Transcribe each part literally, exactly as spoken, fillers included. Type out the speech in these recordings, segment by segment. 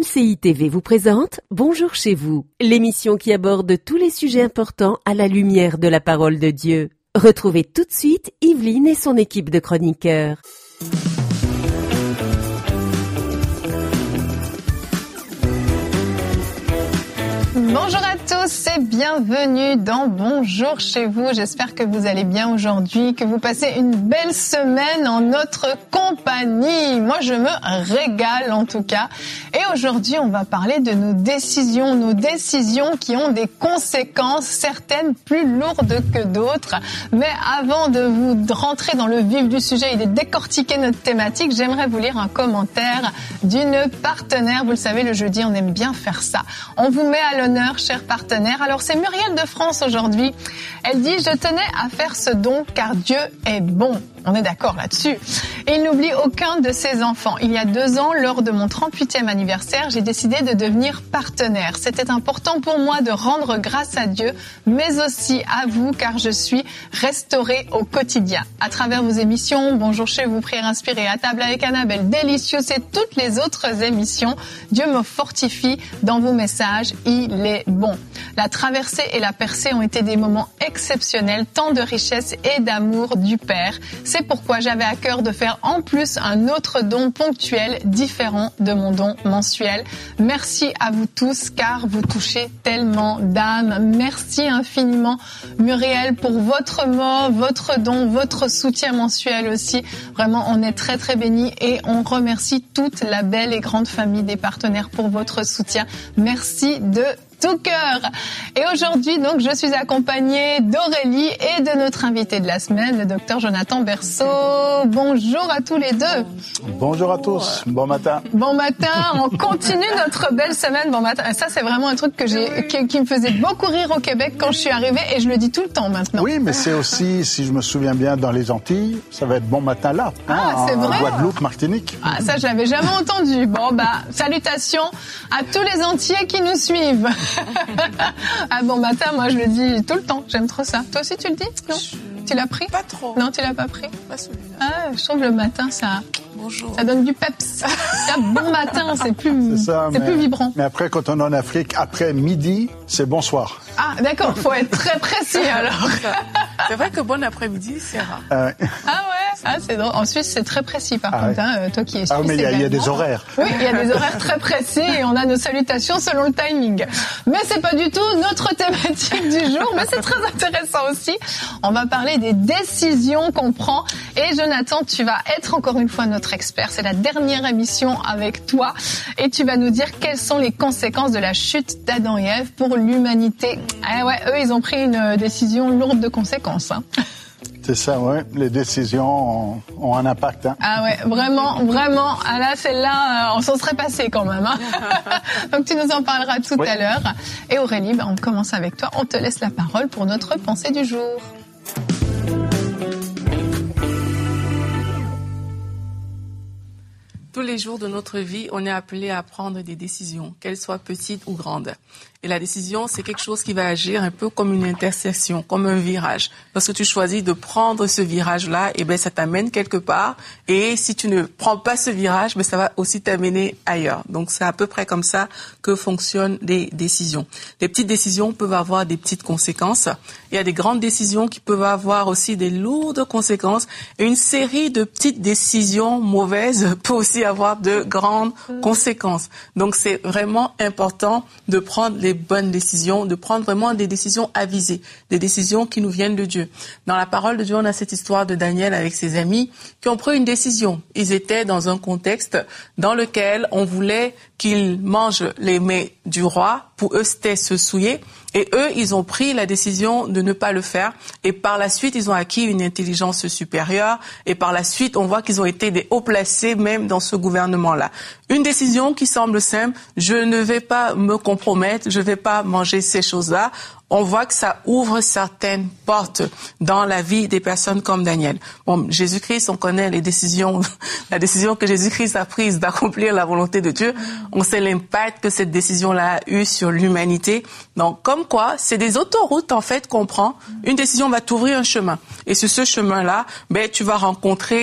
C I T V vous présente Bonjour chez vous, l'émission qui aborde tous les sujets importants à la lumière de la parole de Dieu. Retrouvez tout de suite Yveline et son équipe de chroniqueurs. Bonjour à tous et bienvenue dans Bonjour chez vous. J'espère que vous allez bien aujourd'hui, que vous passez une belle semaine en notre compagnie. Moi, je me régale en tout cas. Et aujourd'hui, on va parler de nos décisions, nos décisions qui ont des conséquences, certaines plus lourdes que d'autres. Mais avant de vous rentrer dans le vif du sujet et de décortiquer notre thématique, j'aimerais vous lire un commentaire d'une partenaire. Vous le savez, le jeudi, on aime bien faire ça. On vous met à l'honneur, chers partenaires. Alors, c'est Muriel de France aujourd'hui. Elle dit « Je tenais à faire ce don car Dieu est bon ». On est d'accord là-dessus. Et il n'oublie aucun de ses enfants. Il y a deux ans, lors de mon trente-huitième anniversaire, j'ai décidé de devenir partenaire. C'était important pour moi de rendre grâce à Dieu, mais aussi à vous, car je suis restaurée au quotidien. À travers vos émissions, Bonjour chez vous, Prière inspirée, À table avec Annabelle, Délicieux, et toutes les autres émissions, Dieu me fortifie dans vos messages. Il est bon. La traversée et la percée ont été des moments exceptionnels, tant de richesse et d'amour du Père. C'est pourquoi j'avais à cœur de faire en plus un autre don ponctuel différent de mon don mensuel. Merci à vous tous car vous touchez tellement d'âmes. Merci infiniment Muriel pour votre mot, votre don, votre soutien mensuel aussi. Vraiment, on est très très bénis et on remercie toute la belle et grande famille des partenaires pour votre soutien. Merci de tout cœur. Et aujourd'hui, donc, je suis accompagnée d'Aurélie et de notre invité de la semaine, le docteur Jonathan Berceau. Bonjour à tous les deux. Bonjour à tous. Bon matin. Bon matin. On continue notre belle semaine. Bon matin. Ça, c'est vraiment un truc que j'ai, qui, qui me faisait beaucoup rire au Québec quand je suis arrivée et je le dis tout le temps maintenant. Oui, mais c'est aussi, si je me souviens bien, dans les Antilles, ça va être bon matin là. Ah, hein, c'est vrai. Guadeloupe, Martinique. Ah, ça, je l'avais jamais entendu. Bon, bah, salutations à tous les Antillais qui nous suivent. Ah bon matin, moi je le dis tout le temps, j'aime trop ça. Toi aussi tu le dis? Non? Je... Tu l'as pris? Pas trop. Non, tu l'as pas pris? Pas celui-là. Ah, je trouve le matin ça... Bonjour. Ça donne du peps. Bon matin, c'est plus, c'est, ça, c'est mais, plus vibrant. Mais après, quand on est en Afrique, après midi, c'est bonsoir. Ah, d'accord, faut être très précis alors. C'est vrai que bon après-midi, c'est rare. Euh... Ah ouais, ah, c'est drôle. En Suisse, c'est très précis par ah contre, ouais. hein, toi qui es suisse. Ah mais il y, y a des horaires. Oui, il y a des horaires très précis et on a nos salutations selon le timing. Mais c'est pas du tout notre thématique du jour, mais c'est très intéressant aussi. On va parler des décisions qu'on prend. Et Jonathan, tu vas être encore une fois notre expert. C'est la dernière émission avec toi et tu vas nous dire quelles sont les conséquences de la chute d'Adam et Ève pour l'humanité. Eh ouais, eux, ils ont pris une décision lourde de conséquences. Hein. C'est ça, ouais. Les décisions ont, ont un impact. Hein. Ah ouais, vraiment, vraiment. Ah là, celle-là, on s'en serait passé quand même. Hein. Donc tu nous en parleras tout oui. à l'heure. Et Aurélie, bah, on commence avec toi. On te laisse la parole pour notre pensée du jour. Tous les jours de notre vie, on est appelé à prendre des décisions, qu'elles soient petites ou grandes. Et la décision, c'est quelque chose qui va agir un peu comme une intersection, comme un virage. Parce que tu choisis de prendre ce virage-là, et ben ça t'amène quelque part. Et si tu ne prends pas ce virage, ben ça va aussi t'amener ailleurs. Donc c'est à peu près comme ça que fonctionnent les décisions. Les petites décisions peuvent avoir des petites conséquences. Il y a des grandes décisions qui peuvent avoir aussi des lourdes conséquences. Et une série de petites décisions mauvaises peut aussi avoir de grandes conséquences. Donc c'est vraiment important de prendre les bonnes décisions, de prendre vraiment des décisions avisées, des décisions qui nous viennent de Dieu. Dans la parole de Dieu, on a cette histoire de Daniel avec ses amis qui ont pris une décision. Ils étaient dans un contexte dans lequel on voulait qu'ils mangent les mets du roi. Pour eux, c'était se souiller. Et eux, ils ont pris la décision de ne pas le faire. Et par la suite, ils ont acquis une intelligence supérieure. Et par la suite, on voit qu'ils ont été des hauts placés même dans ce gouvernement-là. Une décision qui semble simple, je ne vais pas me compromettre, je ne vais pas manger ces choses-là. On voit que ça ouvre certaines portes dans la vie des personnes comme Daniel. Bon, Jésus-Christ, on connaît les décisions, la décision que Jésus-Christ a prise d'accomplir la volonté de Dieu. On sait l'impact que cette décision-là a eu sur l'humanité. Donc, comme quoi, c'est des autoroutes, en fait, qu'on prend. Une décision va t'ouvrir un chemin. Et sur ce chemin-là, ben, tu vas rencontrer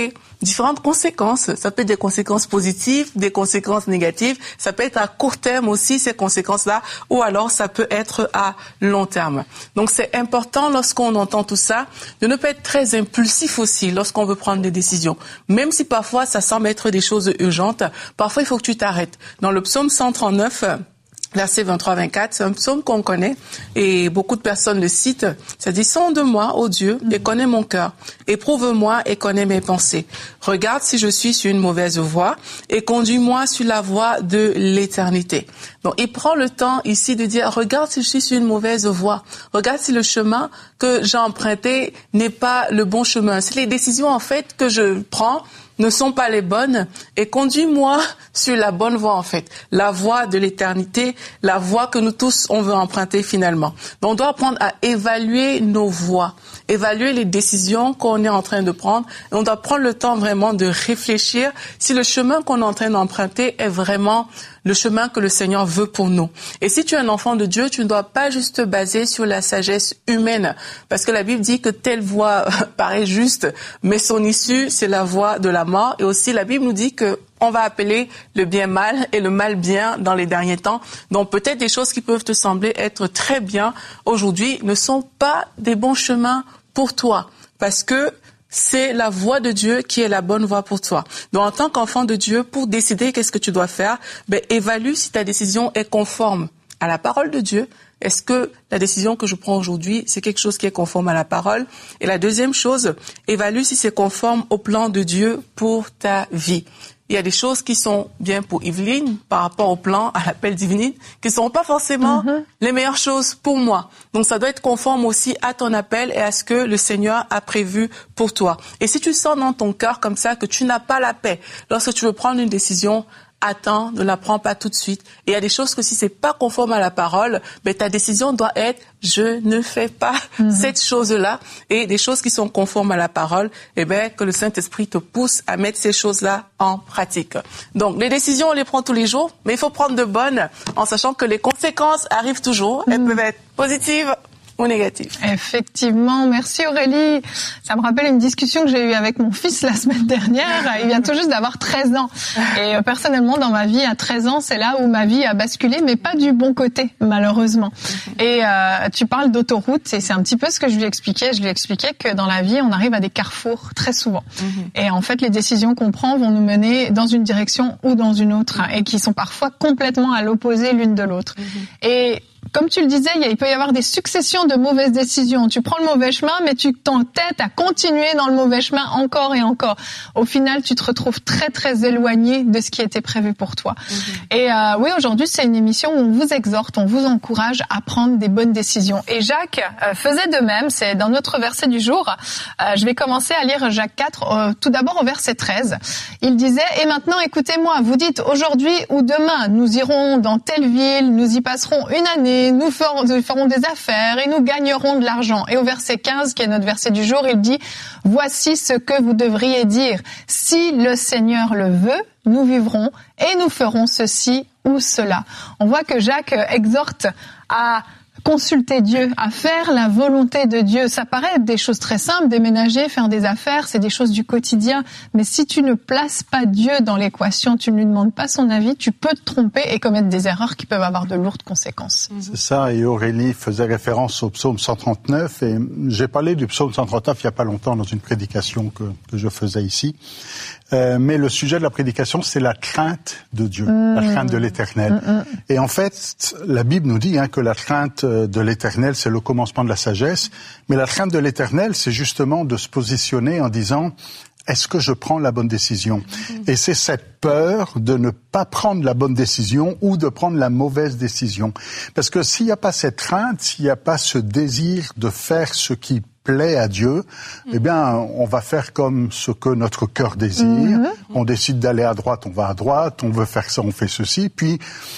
différentes conséquences. Ça peut être des conséquences positives, des conséquences négatives. Ça peut être à court terme aussi, ces conséquences-là, ou alors ça peut être à long terme. Donc, c'est important lorsqu'on entend tout ça, de ne pas être très impulsif aussi lorsqu'on veut prendre des décisions. Même si parfois ça semble être des choses urgentes, parfois il faut que tu t'arrêtes. Dans le psaume cent trente-neuf, verset vingt-trois vingt-quatre, c'est un psaume qu'on connaît et beaucoup de personnes le citent. Ça dit « Sonde-moi, ô Dieu, et connais mon cœur. Éprouve-moi et connais mes pensées. Regarde si je suis sur une mauvaise voie et conduis-moi sur la voie de l'éternité. » Donc, il prend le temps ici de dire « Regarde si je suis sur une mauvaise voie. Regarde si le chemin que j'ai emprunté n'est pas le bon chemin. Si les décisions, en fait, que je prends ne sont pas les bonnes et conduis-moi sur la bonne voie en fait, la voie de l'éternité, la voie que nous tous on veut emprunter finalement. Donc on doit apprendre à évaluer nos voies, évaluer les décisions qu'on est en train de prendre et on doit prendre le temps vraiment de réfléchir si le chemin qu'on est en train d'emprunter est vraiment le chemin que le Seigneur veut pour nous. Et si tu es un enfant de Dieu, tu ne dois pas juste te baser sur la sagesse humaine, parce que la Bible dit que telle voie paraît juste, mais son issue, c'est la voie de la mort. Et aussi, la Bible nous dit que on va appeler le bien mal et le mal bien dans les derniers temps. Donc peut-être des choses qui peuvent te sembler être très bien aujourd'hui ne sont pas des bons chemins pour toi, parce que c'est la voie de Dieu qui est la bonne voie pour toi. Donc, en tant qu'enfant de Dieu, pour décider qu'est-ce que tu dois faire, ben, évalue si ta décision est conforme à la parole de Dieu. Est-ce que la décision que je prends aujourd'hui, c'est quelque chose qui est conforme à la parole? Et la deuxième chose, évalue si c'est conforme au plan de Dieu pour ta vie. Il y a des choses qui sont bien pour Yveline par rapport au plan, à l'appel d'Yveline, qui ne sont pas forcément mm-hmm. les meilleures choses pour moi. Donc, ça doit être conforme aussi à ton appel et à ce que le Seigneur a prévu pour toi. Et si tu sens dans ton cœur comme ça que tu n'as pas la paix, lorsque tu veux prendre une décision, attends, ne la prends pas tout de suite. Et il y a des choses que si c'est pas conforme à la parole, ben ta décision doit être je ne fais pas mm-hmm. cette chose-là. Et des choses qui sont conformes à la parole, eh ben que le Saint-Esprit te pousse à mettre ces choses-là en pratique. Donc les décisions on les prend tous les jours, mais il faut prendre de bonnes en sachant que les conséquences arrivent toujours. Mm-hmm. Elles peuvent être positives ou négatif. Effectivement, merci Aurélie. Ça me rappelle une discussion que j'ai eue avec mon fils la semaine dernière. Il vient tout juste d'avoir treize ans. Et euh, personnellement, dans ma vie, à treize ans, c'est là où ma vie a basculé, mais pas du bon côté, malheureusement. Et euh, tu parles d'autoroute, et c'est un petit peu ce que je lui expliquais. Je lui expliquais que dans la vie, on arrive à des carrefours très souvent. Mm-hmm. Et en fait, les décisions qu'on prend vont nous mener dans une direction ou dans une autre, mm-hmm. et qui sont parfois complètement à l'opposé l'une de l'autre. Mm-hmm. Et comme tu le disais, il peut y avoir des successions de mauvaises décisions. Tu prends le mauvais chemin, mais tu t'entêtes à continuer dans le mauvais chemin encore et encore. Au final, tu te retrouves très, très éloigné de ce qui était prévu pour toi. Mm-hmm. Et euh, oui, aujourd'hui, c'est une émission où on vous exhorte, on vous encourage à prendre des bonnes décisions. Et Jacques euh, faisait de même. C'est dans notre verset du jour. Euh, je vais commencer à lire Jacques quatre, euh, tout d'abord au verset treize. Il disait « Et maintenant, écoutez-moi, vous dites aujourd'hui ou demain, nous irons dans telle ville, nous y passerons une année, nous ferons, nous ferons des affaires et nous gagnerons de l'argent. » Et au verset quinze, qui est notre verset du jour, il dit « Voici ce que vous devriez dire. Si le Seigneur le veut, nous vivrons et nous ferons ceci ou cela. » On voit que Jacques exhorte à consulter Dieu, à faire la volonté de Dieu. Ça paraît être des choses très simples, déménager, faire des affaires, c'est des choses du quotidien. Mais si tu ne places pas Dieu dans l'équation, tu ne lui demandes pas son avis, tu peux te tromper et commettre des erreurs qui peuvent avoir de lourdes conséquences. C'est ça, et Aurélie faisait référence au psaume cent trente-neuf, et j'ai parlé du psaume cent trente-neuf il n'y a pas longtemps dans une prédication que, que je faisais ici. Euh, mais le sujet de la prédication, c'est la crainte de Dieu, mmh. la crainte de l'Éternel. Mmh. Et en fait, la Bible nous dit hein, que la crainte de l'Éternel, c'est le commencement de la sagesse. Mais la crainte de l'Éternel, c'est justement de se positionner en disant « Est-ce que je prends la bonne décision ?» mmh. Et c'est cette peur de ne pas prendre la bonne décision ou de prendre la mauvaise décision. Parce que s'il n'y a pas cette crainte, s'il n'y a pas ce désir de faire ce qui plaît à Dieu, mmh. eh bien, on va faire comme ce que notre cœur désire. Mmh. On décide d'aller à droite, on va à droite. On veut faire ça, on fait ceci. Puis,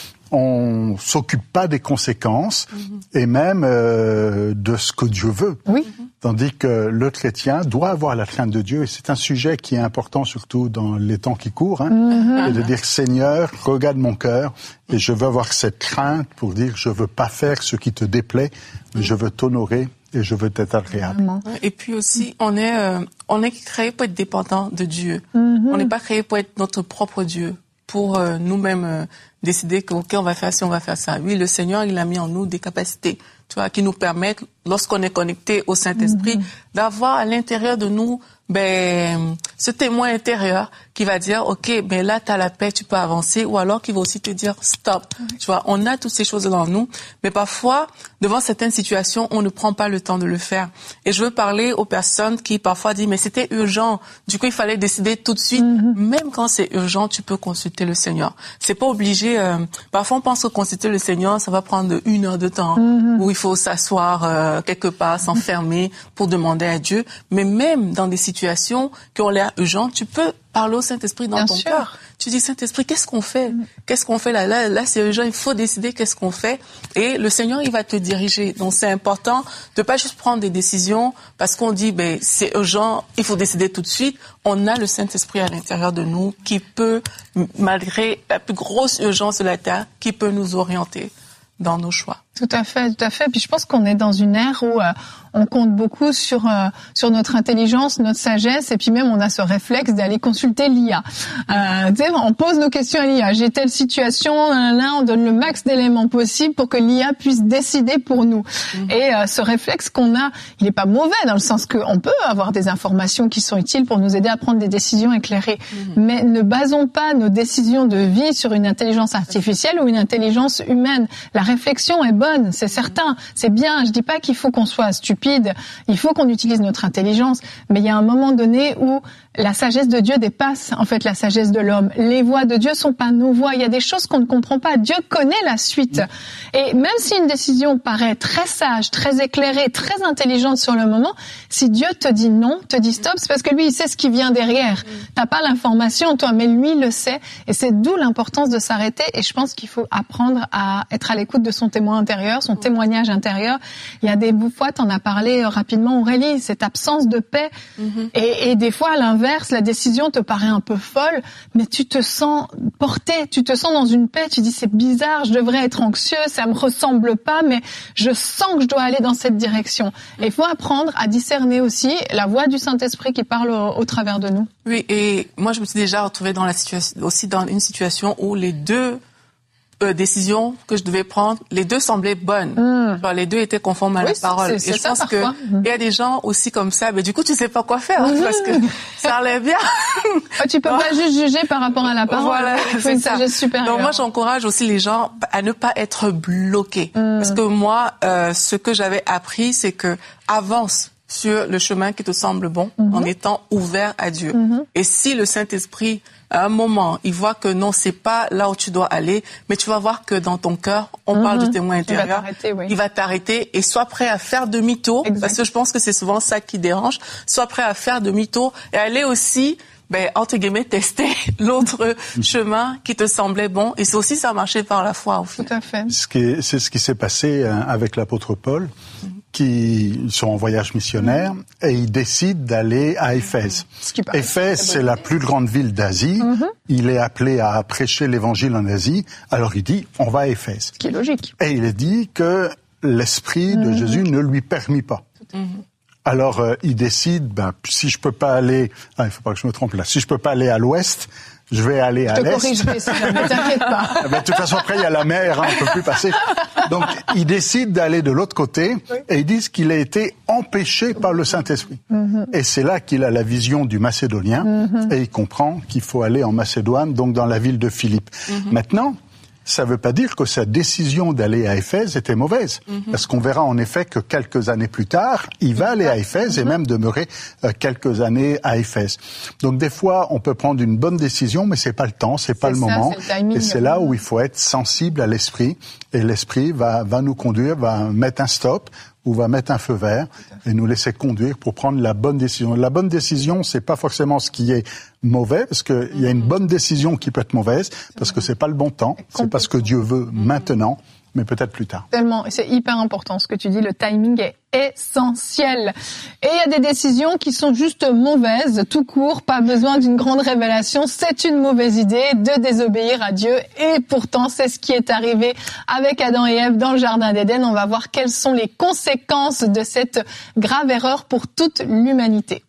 on s'occupe pas des conséquences mmh. et même euh, de ce que Dieu veut. Oui. Tandis que le chrétien doit avoir la crainte de Dieu. Et c'est un sujet qui est important, surtout dans les temps qui courent. Hein, mmh. et de dire, Seigneur, regarde mon cœur. Et je veux avoir cette crainte pour dire, je veux pas faire ce qui te déplaît, mais je veux t'honorer et je veux être agréable. Et puis aussi, on est, euh, on est créé pour être dépendant de Dieu. Mm-hmm. On n'est pas créé pour être notre propre Dieu, pour euh, nous-mêmes euh, décider que, ok, on va faire ci, on va faire ça. Oui, le Seigneur, il a mis en nous des capacités, tu vois, qui nous permettent, lorsqu'on est connecté au Saint-Esprit, mm-hmm. d'avoir à l'intérieur de nous, ben, ce témoin intérieur qui va dire, ok, ben là, t'as la paix, tu peux avancer, ou alors qui va aussi te dire, stop. Mm-hmm. Tu vois, on a toutes ces choses dans nous, mais parfois, devant certaines situations, on ne prend pas le temps de le faire. Et je veux parler aux personnes qui parfois disent, mais c'était urgent, du coup, il fallait décider tout de suite. Mm-hmm. Même quand c'est urgent, tu peux consulter le Seigneur. C'est pas obligé, euh, parfois on pense que consulter le Seigneur, ça va prendre une heure de temps, mm-hmm. où il faut s'asseoir euh, quelque part, s'enfermer pour demander à Dieu. Mais même dans des situations qui ont l'air urgentes, tu peux parler au Saint-Esprit dans Bien ton sûr. Cœur. Tu dis, Saint-Esprit, qu'est-ce qu'on fait? Mm. Qu'est-ce qu'on fait là? Là, là, c'est urgent, il faut décider qu'est-ce qu'on fait. Et le Seigneur, il va te diriger. Donc, c'est important de pas juste prendre des décisions parce qu'on dit, ben, c'est urgent, il faut décider tout de suite. On a le Saint-Esprit à l'intérieur de nous qui peut, malgré la plus grosse urgence de la terre, qui peut nous orienter dans nos choix. Tout à fait, tout à fait. Puis je pense qu'on est dans une ère où euh, on compte beaucoup sur euh, sur notre intelligence, notre sagesse, et puis même on a ce réflexe d'aller consulter l'I A. Euh, tu sais, on pose nos questions à l'I A. J'ai telle situation, là, on donne le max d'éléments possibles pour que l'I A puisse décider pour nous. Mmh. Et euh, ce réflexe qu'on a, il est pas mauvais dans le sens qu'on peut avoir des informations qui sont utiles pour nous aider à prendre des décisions éclairées. Mmh. Mais ne basons pas nos décisions de vie sur une intelligence artificielle ou une intelligence humaine. La réflexion est bonne. C'est certain, c'est bien. Je dis pas qu'il faut qu'on soit stupide, il faut qu'on utilise notre intelligence, mais il y a un moment donné où la sagesse de Dieu dépasse en fait la sagesse de l'homme. Les voies de Dieu sont pas nos voies. Il y a des choses qu'on ne comprend pas. Dieu connaît la suite. Et même si une décision paraît très sage, très éclairée, très intelligente sur le moment, si Dieu te dit non, te dit stop, c'est parce que lui, il sait ce qui vient derrière. T'as pas l'information, toi, mais lui, il le sait. Et c'est d'où l'importance de s'arrêter. Et je pense qu'il faut apprendre à être à l'écoute de son témoin intérieur, son témoignage intérieur. Il y a des fois, t'en as parlé rapidement, Aurélie, cette absence de paix. Mm-hmm. Et, et des fois, à l'inverse, la décision te paraît un peu folle, mais tu te sens porté, tu te sens dans une paix, tu dis c'est bizarre, je devrais être anxieux, ça me ressemble pas, mais je sens que je dois aller dans cette direction. Et il faut apprendre à discerner aussi la voix du Saint-Esprit qui parle au, au travers de nous. Oui, et moi je me suis déjà retrouvée dans la situation, aussi dans une situation où les deux Euh, décisions que je devais prendre, les deux semblaient bonnes. Mm. Genre, les deux étaient conformes à oui, la parole. C'est, c'est et je ça, pense parfois. que il y a des gens aussi comme ça, mais du coup, tu sais pas quoi faire mm. parce que ça allait bien. Oh, tu peux non. pas juste juger par rapport à la parole. Voilà, il faut une sagesse supérieure. Donc moi, j'encourage aussi les gens à ne pas être bloqués. Mm. Parce que moi, euh, ce que j'avais appris, c'est que avance sur le chemin qui te semble bon, mm-hmm. en étant ouvert à Dieu. Mm-hmm. Et si le Saint-Esprit, à un moment, il voit que non, c'est pas là où tu dois aller, mais tu vas voir que dans ton cœur, on mm-hmm. parle du témoin intérieur, il va, oui. il va t'arrêter et sois prêt à faire demi-tour, exact. Parce que je pense que c'est souvent ça qui dérange, sois prêt à faire demi-tour et aller aussi, ben, entre guillemets, tester l'autre chemin qui te semblait bon. Et c'est aussi ça marcher par la foi, au final. Tout à fait. Ce qui est, c'est ce qui s'est passé avec l'apôtre Paul, mm-hmm. qui sont en voyage missionnaire, mm-hmm. et ils décident d'aller à Éphèse. Mm-hmm. Éphèse, c'est la plus grande ville d'Asie. Mm-hmm. Il est appelé à prêcher l'évangile en Asie. Alors il dit, on va à Éphèse. Ce qui est logique. Et il dit que l'esprit de mm-hmm. Jésus ne lui permit pas. Mm-hmm. Alors, euh, il décide, ben, si je peux pas aller, ah, il faut pas que je me trompe là, si je peux pas aller à l'ouest, je vais aller à je l'est. Je te corrigerai, si jamais, t'inquiète pas. Ben, de toute façon, après, il y a la mer, hein, on peut plus passer. Donc, il décide d'aller de l'autre côté, oui. et ils disent qu'il a été empêché par le Saint-Esprit. Mm-hmm. Et c'est là qu'il a la vision du Macédonien, mm-hmm. et il comprend qu'il faut aller en Macédoine, donc dans la ville de Philippe. Mm-hmm. Maintenant, ça ne veut pas dire que sa décision d'aller à Éphèse était mauvaise. Mm-hmm. Parce qu'on verra en effet que quelques années plus tard, il va aller à Éphèse mm-hmm. et même demeurer euh, quelques années à Éphèse. Donc des fois, on peut prendre une bonne décision, mais c'est pas le temps, c'est, c'est pas le ça, moment. C'est le timing, et c'est là où il faut être sensible à l'esprit. Et l'esprit va, va nous conduire, va mettre un stop ou va mettre un feu vert et nous laisser conduire pour prendre la bonne décision. La bonne décision, c'est pas forcément ce qui est mauvais, parce que il y a une bonne décision qui peut être mauvaise, parce que c'est pas le bon temps, c'est pas ce que Dieu veut maintenant. mais peut-être plus tard. Tellement, c'est hyper important ce que tu dis, le timing est essentiel. Et il y a des décisions qui sont juste mauvaises, tout court, pas besoin d'une grande révélation, c'est une mauvaise idée de désobéir à Dieu, et pourtant c'est ce qui est arrivé avec Adam et Ève dans le Jardin d'Éden. On va voir quelles sont les conséquences de cette grave erreur pour toute l'humanité.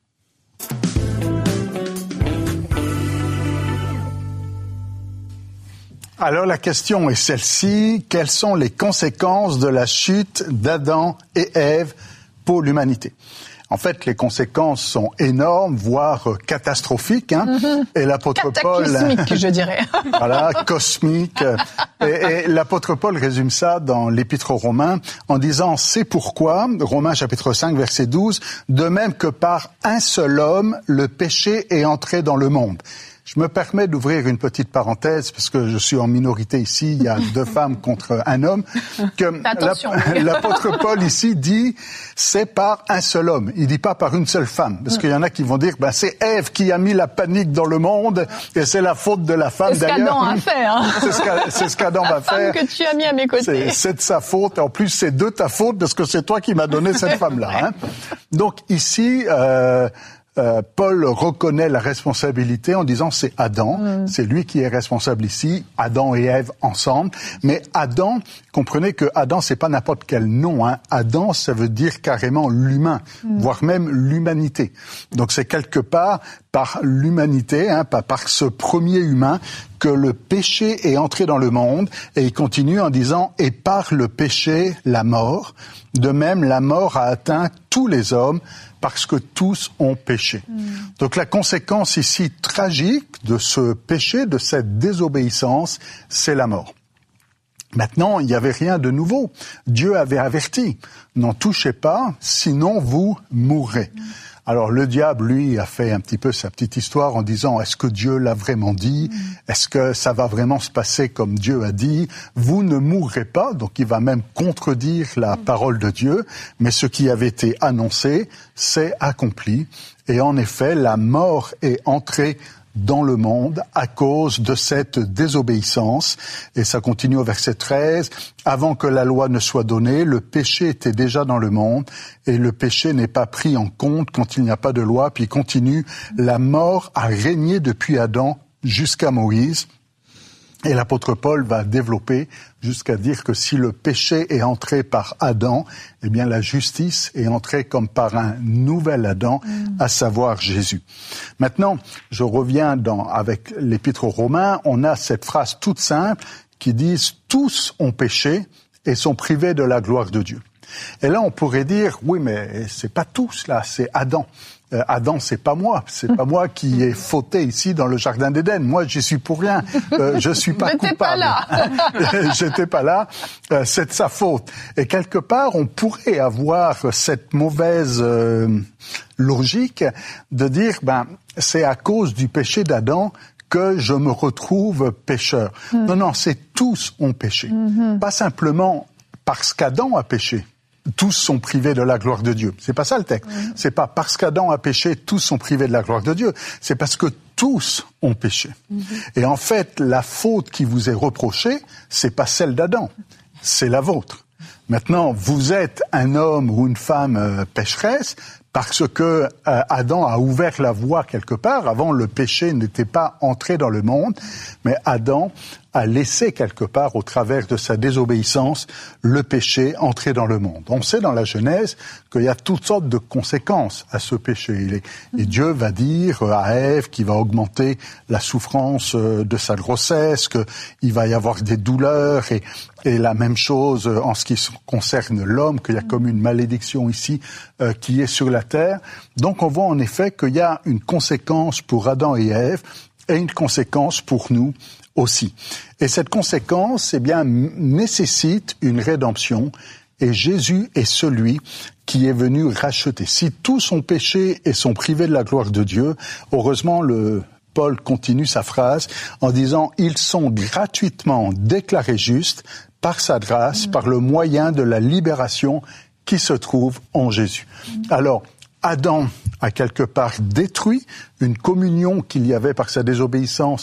Alors la question est celle-ci, quelles sont les conséquences de la chute d'Adam et Ève pour l'humanité? En fait, les conséquences sont énormes, voire catastrophiques. Hein. Mm-hmm. Et l'apôtre Paul, cataclysmique, je dirais. Voilà, cosmique. Et, et l'apôtre Paul résume ça dans l'Épître aux Romains en disant « C'est pourquoi, Romains chapitre cinq, verset douze, de même que par un seul homme, le péché est entré dans le monde. » Je me permets d'ouvrir une petite parenthèse, parce que je suis en minorité ici, il y a deux femmes contre un homme, que Attention, la, l'apôtre Paul ici dit c'est par un seul homme, il dit pas par une seule femme, parce qu'il y en a qui vont dire ben c'est Ève qui a mis la panique dans le monde, et c'est la faute de la femme c'est d'ailleurs. Ce qu'Adam a fait, hein. C'est ce qu'Adam, c'est ce qu'Adam va faire. Que tu as mis à mes côtés. C'est, c'est de sa faute, en plus c'est de ta faute, parce que c'est toi qui m'as donné cette femme-là. Hein. Donc ici... Euh, Euh, Paul reconnaît la responsabilité en disant c'est Adam, mmh. c'est lui qui est responsable ici, Adam et Ève ensemble. Mais Adam, comprenez que Adam c'est pas n'importe quel nom, hein. Adam ça veut dire carrément l'humain, mmh. voire même l'humanité. Donc c'est quelque part par l'humanité, hein, par, par ce premier humain que le péché est entré dans le monde. Et il continue en disant et par le péché la mort. De même la mort a atteint tous les hommes parce que tous ont péché. Mmh. Donc la conséquence ici tragique de ce péché, de cette désobéissance, c'est la mort. Maintenant, il n'y avait rien de nouveau. Dieu avait averti, n'en touchez pas, sinon vous mourrez. Mmh. Alors le diable, lui, a fait un petit peu sa petite histoire en disant « Est-ce que Dieu l'a vraiment dit ? Est-ce que ça va vraiment se passer comme Dieu a dit ? Vous ne mourrez pas. » Donc il va même contredire la parole de Dieu. Mais ce qui avait été annoncé, c'est accompli. Et en effet, la mort est entrée dans le monde à cause de cette désobéissance. Et ça continue au verset treize. Avant que la loi ne soit donnée, le péché était déjà dans le monde et le péché n'est pas pris en compte quand il n'y a pas de loi. Puis il continue, la mort a régné depuis Adam jusqu'à Moïse. Et l'apôtre Paul va développer jusqu'à dire que si le péché est entré par Adam, eh bien la justice est entrée comme par un nouvel Adam, mmh. à savoir Jésus. Maintenant, je reviens dans, avec l'Épître aux Romains, on a cette phrase toute simple qui dit « Tous ont péché et sont privés de la gloire de Dieu ». Et là, on pourrait dire « Oui, mais c'est pas tous, là, c'est Adam ». Euh, Adam, c'est pas moi, c'est pas moi qui ai fauté ici dans le Jardin d'Éden. Moi, j'y suis pour rien. Euh, je suis pas J'étais coupable. Pas là. J'étais pas là. Euh, c'est de sa faute. Et quelque part, on pourrait avoir cette mauvaise euh, logique de dire, ben, c'est à cause du péché d'Adam que je me retrouve pécheur. Mm. Non, non, c'est tous ont péché. Mm-hmm. Pas simplement parce qu'Adam a péché. Tous sont privés de la gloire de Dieu. C'est pas ça le texte. Mmh. C'est pas parce qu'Adam a péché, tous sont privés de la gloire de Dieu. C'est parce que tous ont péché. Mmh. Et en fait, la faute qui vous est reprochée, c'est pas celle d'Adam, c'est la vôtre. Maintenant, vous êtes un homme ou une femme euh, pécheresse parce que euh, Adam a ouvert la voie quelque part. Avant, le péché n'était pas entré dans le monde, mais Adam a laissé quelque part, au travers de sa désobéissance, le péché entrer dans le monde. On sait dans la Genèse qu'il y a toutes sortes de conséquences à ce péché. Et, et Dieu va dire à Ève qu'il va augmenter la souffrance de sa grossesse, qu'il va y avoir des douleurs, et, et la même chose en ce qui concerne l'homme, qu'il y a comme une malédiction ici euh, qui est sur la terre. Donc on voit en effet qu'il y a une conséquence pour Adam et Ève, et une conséquence pour nous aussi. Et cette conséquence, eh bien, nécessite une rédemption, et Jésus est celui qui est venu racheter. Si tous ont péché et sont privés de la gloire de Dieu, heureusement, le Paul continue sa phrase en disant « Ils sont gratuitement déclarés justes par sa grâce, mmh. par le moyen de la libération qui se trouve en Jésus. Mmh. » Alors, Adam a quelque part détruit une communion qu'il y avait par sa désobéissance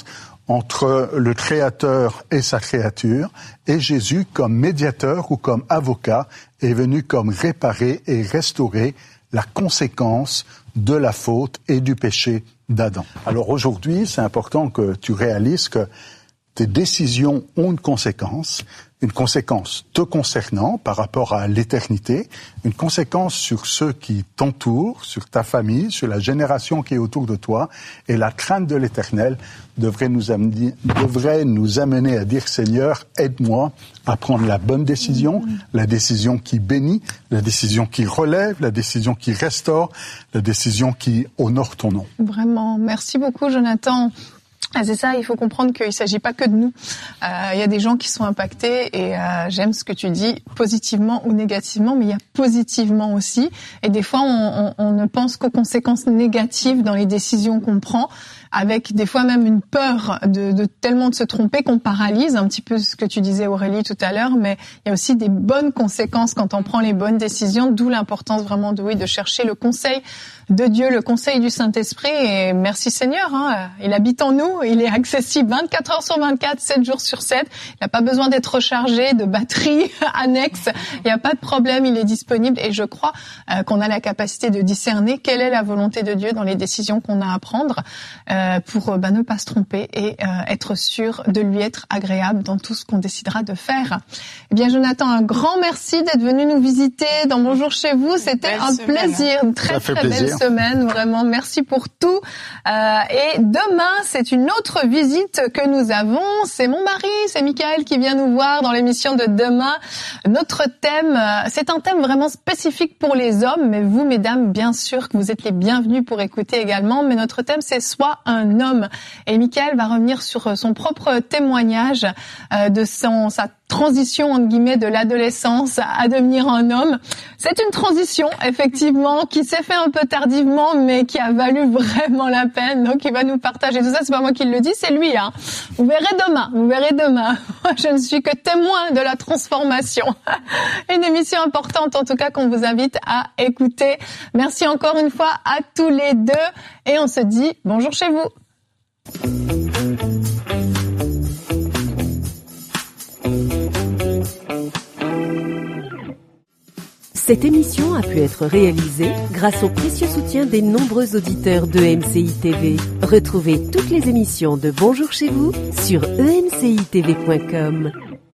entre le Créateur et sa créature, et Jésus, comme médiateur ou comme avocat, est venu comme réparer et restaurer la conséquence de la faute et du péché d'Adam. Alors aujourd'hui, c'est important que tu réalises que tes décisions ont une conséquence, une conséquence te concernant par rapport à l'éternité, une conséquence sur ceux qui t'entourent, sur ta famille, sur la génération qui est autour de toi, et la crainte de l'Éternel devrait nous amener, devrait nous amener à dire, Seigneur, aide-moi à prendre la bonne décision, la décision qui bénit, la décision qui relève, la décision qui restaure, la décision qui honore ton nom. Vraiment, merci beaucoup Jonathan. Ah, c'est ça, il faut comprendre qu'il ne s'agit pas que de nous. Euh, il y a des gens qui sont impactés et euh, j'aime ce que tu dis, positivement ou négativement, mais il y a positivement aussi. Et des fois, on, on, on ne pense qu'aux conséquences négatives dans les décisions qu'on prend, avec des fois même une peur de, de tellement de se tromper qu'on paralyse, un petit peu ce que tu disais Aurélie tout à l'heure, mais il y a aussi des bonnes conséquences quand on prend les bonnes décisions, d'où l'importance vraiment de, oui, de chercher le conseil de Dieu, le conseil du Saint-Esprit. Et merci Seigneur, hein, il habite en nous, il est accessible vingt-quatre heures sur vingt-quatre, sept jours sur sept, il n'a pas besoin d'être rechargé de batterie annexe, il n'y a pas de problème, il est disponible et je crois euh, qu'on a la capacité de discerner quelle est la volonté de Dieu dans les décisions qu'on a à prendre euh, pour bah, ne pas se tromper et euh, être sûr de lui être agréable dans tout ce qu'on décidera de faire. Eh bien Jonathan, un grand merci d'être venu nous visiter dans Bonjour chez vous, c'était un semaine. plaisir, une très très plaisir. belle semaine, vraiment merci pour tout. Euh, et demain, c'est une autre visite que nous avons, c'est mon mari, c'est Michael qui vient nous voir dans l'émission de demain. Notre thème, c'est un thème vraiment spécifique pour les hommes, mais vous, mesdames, bien sûr que vous êtes les bienvenus pour écouter également, mais notre thème, c'est Sois un homme. Et Michael va revenir sur son propre témoignage euh, de son, sa transition, entre guillemets, de l'adolescence à devenir un homme. C'est une transition, effectivement, qui s'est fait un peu tardivement, mais qui a valu vraiment la peine. Donc, il va nous partager tout ça. C'est pas moi qui le dis, c'est lui, hein. Vous verrez demain. Vous verrez demain. Moi, je ne suis que témoin de la transformation. Une émission importante, en tout cas, qu'on vous invite à écouter. Merci encore une fois à tous les deux. Et on se dit bonjour chez vous. Cette émission a pu être réalisée grâce au précieux soutien des nombreux auditeurs de E M C I T V. Retrouvez toutes les émissions de Bonjour chez vous sur e m c i t v point com.